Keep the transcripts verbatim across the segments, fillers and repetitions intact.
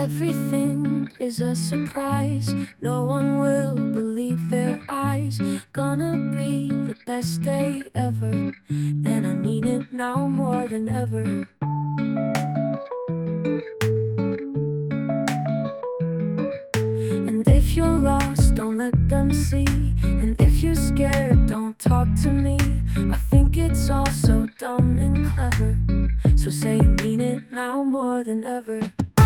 Everything is a surprise. No one will believe their eyes. Gonna be the best day ever, and I need it now more than ever. And if you're lost, don't let them see. And if you're scared, don't talk to me. I think it's all so dumb and clever, so say you need it now more than ever.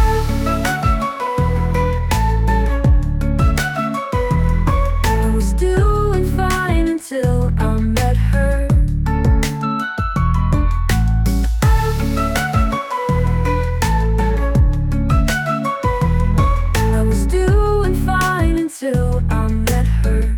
I was doing fine until I met her. I was doing fine until I met her.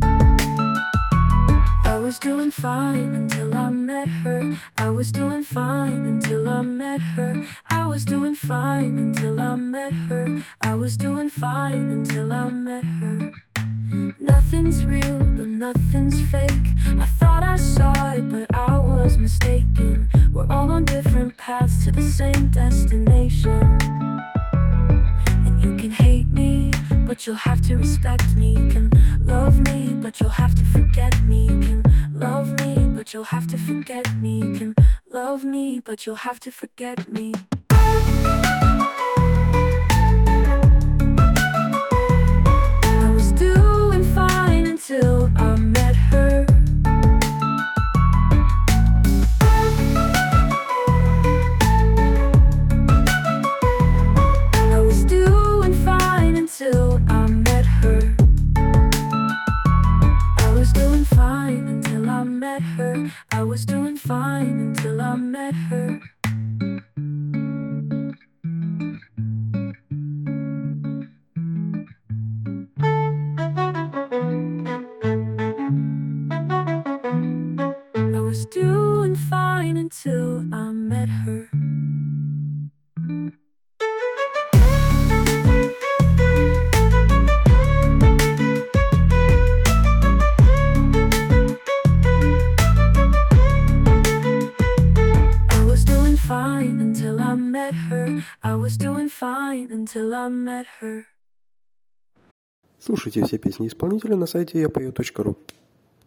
I was doing fine until I met her. I was doing fine until I met her. I was doing fine until I met her. I was doing fine until I met her. Nothing's real, but nothing's fake. I thought I saw it, but I was mistaken. We're all on different paths to the same destination. And you can hate me, but you'll have to respect me. You can love me, but you'll have to forget me. You can love me, but you'll have to forget me. You can love me, but you'll have to forget me. I was doing fine until I met her. I was doing fine until I met her. I was doing fine until I met her. I was doing fine until I met her. I was doing fine until I met her. I was doing fine until I met her. I was doing fine until I met her. Слушайте все песни исполнителя на сайте я пою точка ру.